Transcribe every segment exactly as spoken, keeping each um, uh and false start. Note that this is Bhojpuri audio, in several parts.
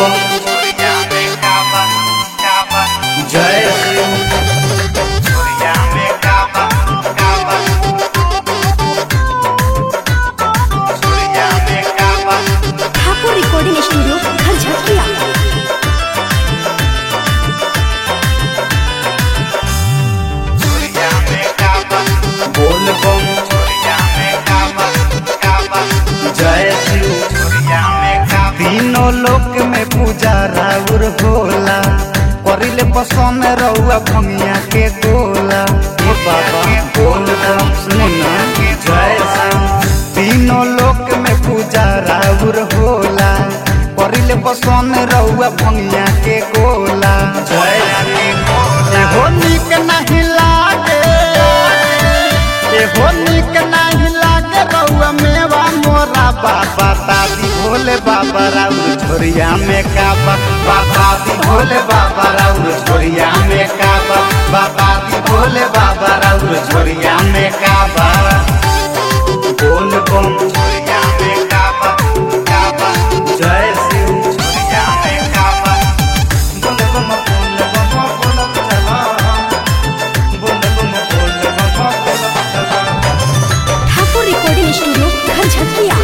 बम जय शिव ठाकुर रिकॉर्डिंग स्टूडियो घर झटकिया। बोल बम जय शिव तीनों लोक में पूजा राउर होला करिले पसंद रउआ भंगिया के गोला हे बाबा बोल बम सुनना जय शिव तीनों लोक में पूजा राउर होला करिले पसंद रउआ भंगिया के गोला जय शिव हो निक नहीं लागे हो निक नहीं लागे रउआ मेवा मोरा बाबा दादी भोले बाबा राउर छोरिया में काबा बाबा दी भोले बाबा राउर छोरिया में काबा बाबा दी भोले बाबा राउर छोरिया में काबा बोल बम छोरिया में काबा काबा जय शिव छोरिया में काबा बोल बम बोल बम बोल चला बोल बम बोल बम बोल चला ठाकुर रिकॉर्डिंग स्टूडियो घर झटकिया।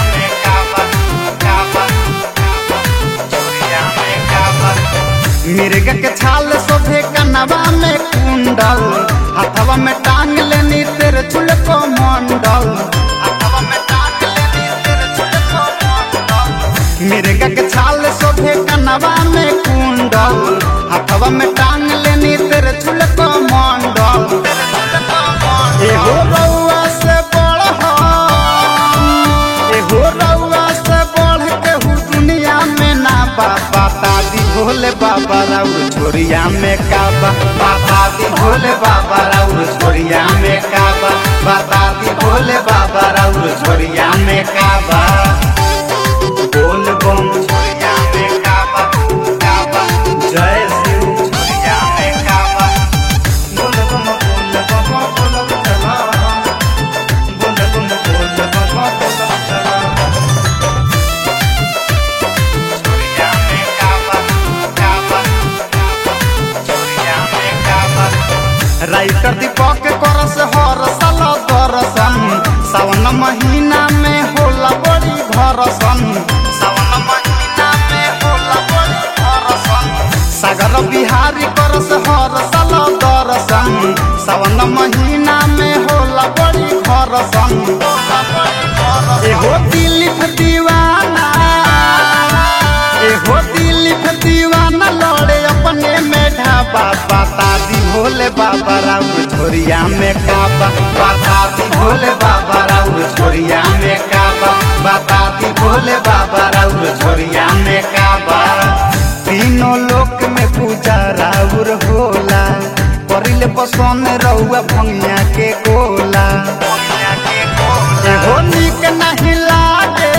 मिर्ग के छाल सोधे कनवा में कुंडल हाथवा में टांग लेनी तेरे चुलको मंडल हाथवा में टांग लेनी तेरे चुलको मंडल मिर्ग के छाल सोधे कनवा में कुंडल हाथवा में टांग लेनी तेरे चुलको मंडल एहो रउआ से बड़ हो एहो रउआ से बढ़ के हु दुनिया में ना बाबा दादी भोले बाबा राउर छोरिया में काबा बाबा दी भोले बाबा राउर छोरिया में काबा बाबा दी भोले बाबा राउर छोरिया में काबा बोल बम छोरिया में काबा काबा जय शिव छोरिया में काबा बोल बम बोल बम बोल चला बोल बम बोल बम बोल चला छोरिया में काबा काबा छोरिया में काबा राइटर दीपक करस हर साल दर्शन सावन महीना में होला बड़ी घरसन सावन महीना में होला बड़ी घरसन सागर बिहारी करस हर साल दर्शन सावन महीना में होला बड़ी घरसन एहो दिलीप दीवाना एहो दिलीप दीवाना लड़े अपने में ढाबा बाबा दी भोले बाबा राउर छोरिया में काबा बाबा दी भोले बाबा राउर छोरिया में काबा बाबा दी भोले बाबा राउर छोरिया में काबा तीनों लोक में पूजा राउर होला करिले पसंद रउआ भंगिया के गोला एहो निक नहीं लागे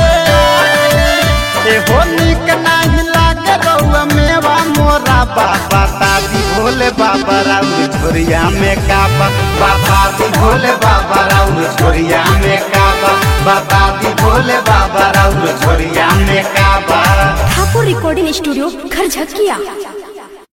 एहो निक नहीं लागे रउआ मेवा मोरा बाबा दादी भोले बाबा राउर छोरिया में काबा बाबा दी भोले बाबा राउर छोरिया में काबा बाबा दी भोले बाबा राउर छोरिया में काबा ठाकुर रिकॉर्डिंग स्टूडियो घर झटकिया।